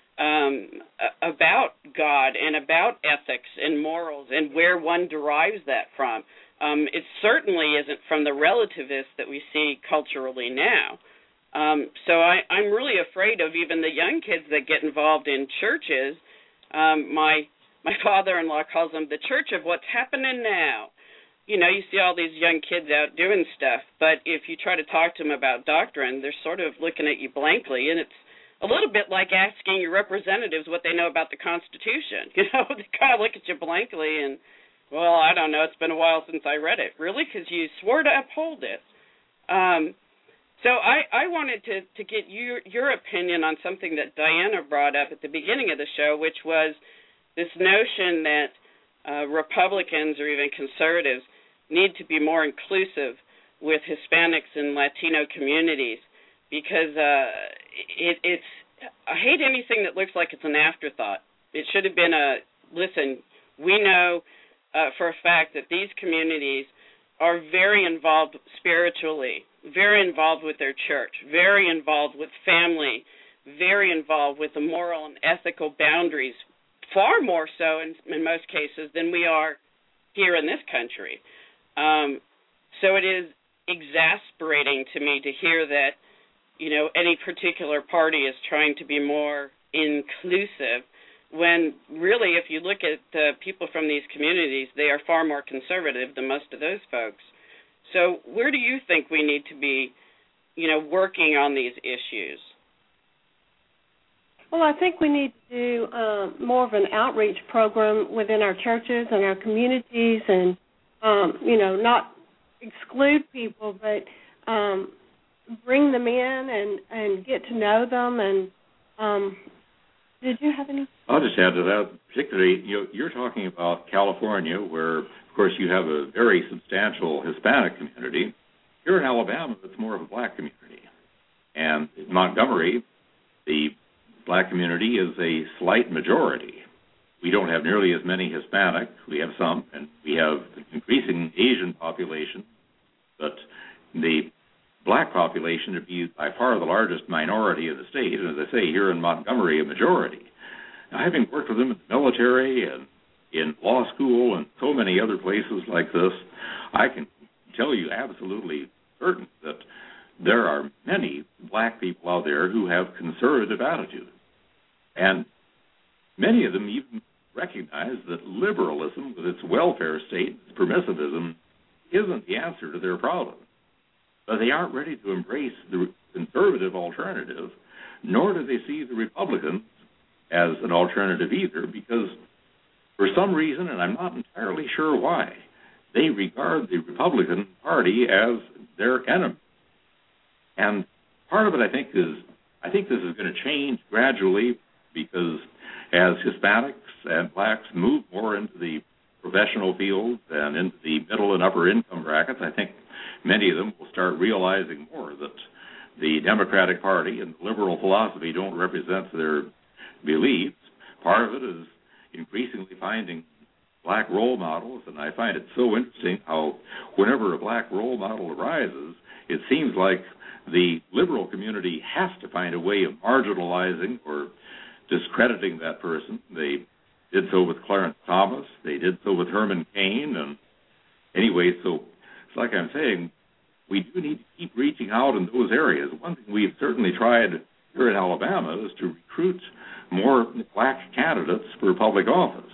um, about God and about ethics and morals and where one derives that from. Um, it certainly isn't from the relativists that we see culturally now. Um, so I, I'm really afraid of even the young kids that get involved in churches. Um, my My father-in-law calls them the church of what's happening now. You know, you see all these young kids out doing stuff, but if you try to talk to them about doctrine, they're sort of looking at you blankly, and it's a little bit like asking your representatives what they know about the Constitution. You know, they kind of look at you blankly and, well, I don't know, it's been a while since I read it. Really? Because you swore to uphold it. Um, so I, I wanted to, to get your, your opinion on something that Diana brought up at the beginning of the show, which was this notion that uh, Republicans or even conservatives need to be more inclusive with Hispanics and Latino communities because uh, it, it's I hate anything that looks like it's an afterthought. It should have been a, listen, we know uh, for a fact that these communities are very involved spiritually, very involved with their church, very involved with family, very involved with the moral and ethical boundaries, far more so in, in most cases than we are here in this country. Um, so it is exasperating to me to hear that, you know, any particular party is trying to be more inclusive when really if you look at the people from these communities, they are far more conservative than most of those folks. So where do you think we need to be, you know, working on these issues? Well, I think we need to do um, more of an outreach program within our churches and our communities and, um, you know, not exclude people, but um, bring them in and, and get to know them. And um, did you have any? I'll just add to that, particularly, you know, you're talking about California where, of course, you have a very substantial Hispanic community. Here in Alabama, it's more of a black community. And in Montgomery, the black community is a slight majority. We don't have nearly as many Hispanic. We have some, and we have an increasing Asian population, but the black population would be by far the largest minority of the state, and as I say, here in Montgomery, a majority. Now, having worked with them in the military and in law school and so many other places like this, I can tell you absolutely certain that there are many black people out there who have conservative attitudes. And many of them even recognize that liberalism, with its welfare state, its permissivism, isn't the answer to their problem. But they aren't ready to embrace the conservative alternative, nor do they see the Republicans as an alternative either, because for some reason, and I'm not entirely sure why, they regard the Republican Party as their enemy. And part of it, I think, is I think this is going to change gradually because as Hispanics and blacks move more into the professional fields and into the middle and upper income brackets, I think many of them will start realizing more that the Democratic Party and liberal philosophy don't represent their beliefs. Part of it is increasingly finding black role models, and I find it so interesting how whenever a black role model arises, it seems like the liberal community has to find a way of marginalizing or discrediting that person. They did so with Clarence Thomas. They did so with Herman Cain. And anyway, so it's like I'm saying, we do need to keep reaching out in those areas. One thing we've certainly tried here in Alabama is to recruit more black candidates for public office.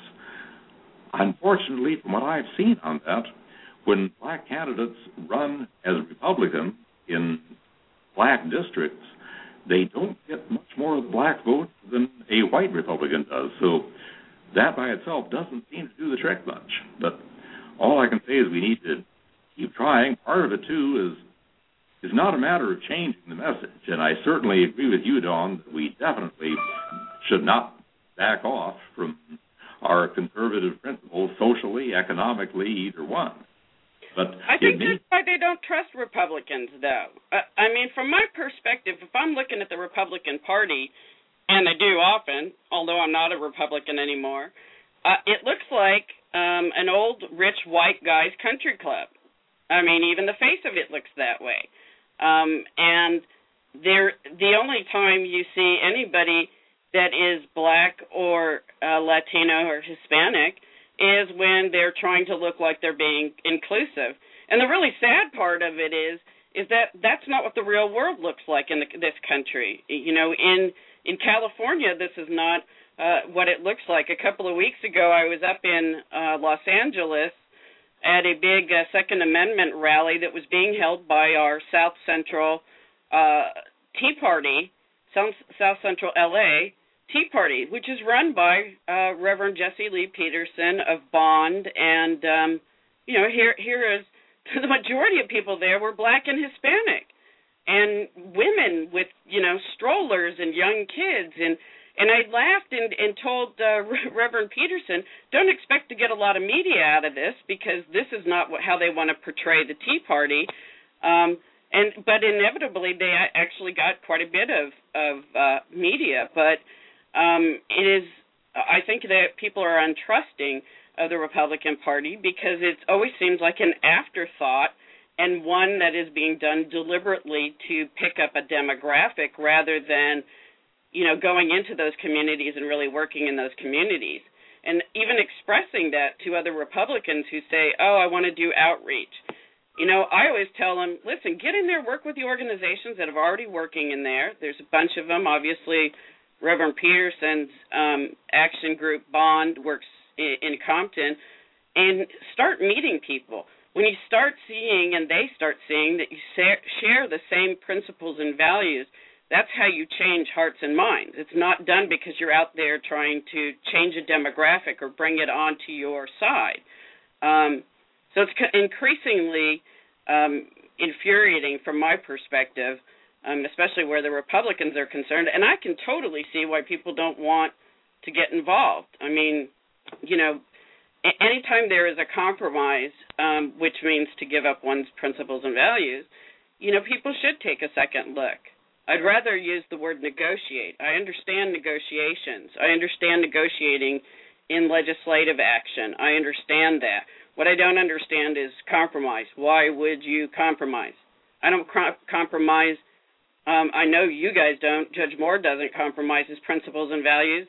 Unfortunately, from what I've seen on that, when black candidates run as Republicans in black districts, they don't get much more of the black vote than a white Republican does. So that by itself doesn't seem to do the trick much. But all I can say is we need to keep trying. Part of it, too, is is not a matter of changing the message. And I certainly agree with you, Dawn, that we definitely should not back off from our conservative principles socially, economically, either one. But I think that's why they don't trust Republicans, though. Uh, I mean, from my perspective, if I'm looking at the Republican Party, and I do often, although I'm not a Republican anymore, uh, it looks like um, an old, rich, white guy's country club. I mean, even the face of it looks that way. Um, and there, the only time you see anybody that is black or uh, Latino or Hispanic is when they're trying to look like they're being inclusive. And the really sad part of it is is that that's not what the real world looks like in the, this country. You know, in in California, this is not uh, what it looks like. A couple of weeks ago, I was up in uh, Los Angeles at a big uh, Second Amendment rally that was being held by our South Central uh, Tea Party, South, South Central L A Tea Party, which is run by uh, Reverend Jesse Lee Peterson of Bond, and um, you know, here here is the majority of people there were black and Hispanic, and women with you know strollers and young kids, and and I laughed and, and told uh, Reverend Peterson, don't expect to get a lot of media out of this because this is not what, how they want to portray the Tea Party. Um, and but inevitably they actually got quite a bit of of uh, media, but um, it is. I think that people are untrusting of the Republican Party because it always seems like an afterthought and one that is being done deliberately to pick up a demographic rather than, you know, going into those communities and really working in those communities. And even expressing that to other Republicans who say, oh, I want to do outreach. You know, I always tell them, listen, get in there, work with the organizations that are already working in there. There's a bunch of them. Obviously, Reverend Peterson's um, action group, Bond, works in, in Compton, and start meeting people. When you start seeing and they start seeing that you share the same principles and values, that's how you change hearts and minds. It's not done because you're out there trying to change a demographic or bring it onto your side. Um, so it's increasingly um, infuriating from my perspective, um, especially where the Republicans are concerned. And I can totally see why people don't want to get involved. I mean, you know, anytime there is a compromise, um, which means to give up one's principles and values, you know, people should take a second look. I'd rather use the word negotiate. I understand negotiations. I understand negotiating in legislative action. I understand that. What I don't understand is compromise. Why would you compromise? I don't com- compromise. Um, I know you guys don't. Judge Moore doesn't compromise his principles and values.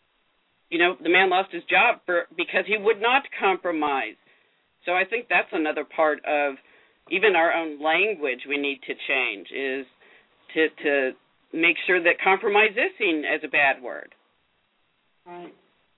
You know, the man lost his job for, because he would not compromise. So I think that's another part of even our own language we need to change is to to make sure that compromise is seen as a bad word. Right.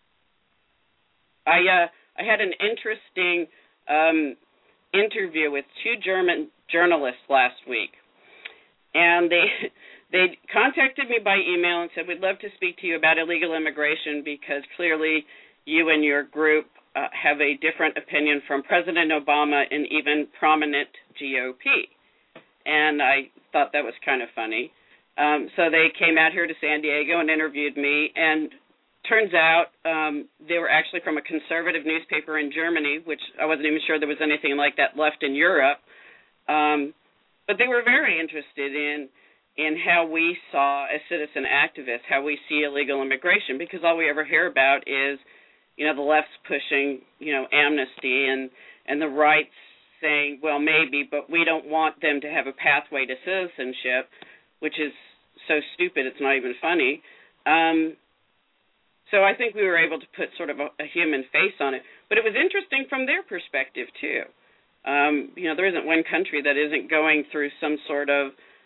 I uh, I had an interesting um, interview with two German journalists last week, and they they contacted me by email and said, we'd love to speak to you about illegal immigration because clearly you and your group uh, have a different opinion from President Obama and even prominent G O P. And I thought that was kind of funny. Um, so they came out here to San Diego and interviewed me, and turns out um, they were actually from a conservative newspaper in Germany, which I wasn't even sure there was anything like that left in Europe. Um, but they were very interested in in how we saw, as citizen activists, how we see illegal immigration, because all we ever hear about is, you know, the left's pushing, you know, amnesty and, and the right's saying, well, maybe, but we don't want them to have a pathway to citizenship, which is so stupid it's not even funny. Um, so I think we were able to put sort of a, a human face on it. But it was interesting from their perspective, too. Um, you know, there isn't one country that isn't going through some sort of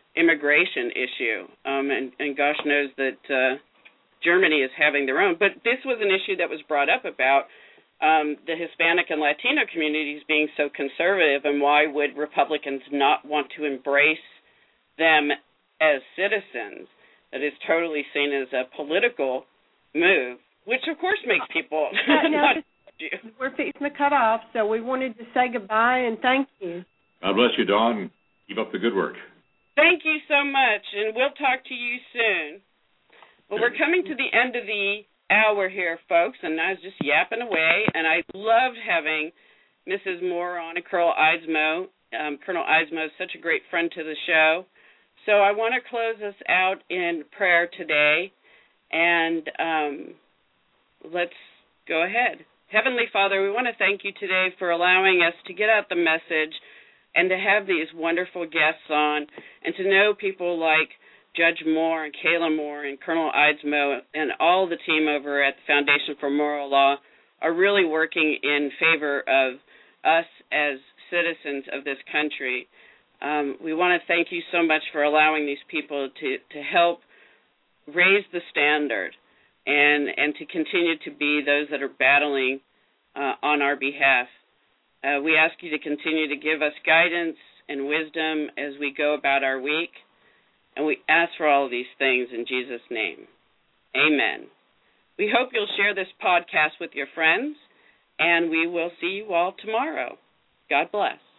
immigration issue, um, and, and gosh knows that uh, Germany is having their own. But this was an issue that was brought up about um, the Hispanic and Latino communities being so conservative, and why would Republicans not want to embrace them as citizens? That is totally seen as a political move, which of course makes people Uh, no, not you. we're fixing to cut off, so we wanted to say goodbye and thank you. God bless you, Dawn. Keep up the good work. Thank you so much, and we'll talk to you soon. Well, we're coming to the end of the hour here, folks, and I was just yapping away, and I loved having Missus Moore on, and Colonel Eidsmoe. Um, Colonel Eidsmoe is such a great friend to the show. So I want to close us out in prayer today, and um, let's go ahead. Heavenly Father, we want to thank you today for allowing us to get out the message and to have these wonderful guests on, and to know people like Judge Moore and Kayla Moore and Colonel Eidsmoe and all the team over at the Foundation for Moral Law are really working in favor of us as citizens of this country. Um, we want to thank you so much for allowing these people to, to help raise the standard and, and to continue to be those that are battling uh, on our behalf. Uh, we ask you to continue to give us guidance and wisdom as we go about our week, and we ask for all of these things in Jesus' name. Amen. We hope you'll share this podcast with your friends, and we will see you all tomorrow. God bless.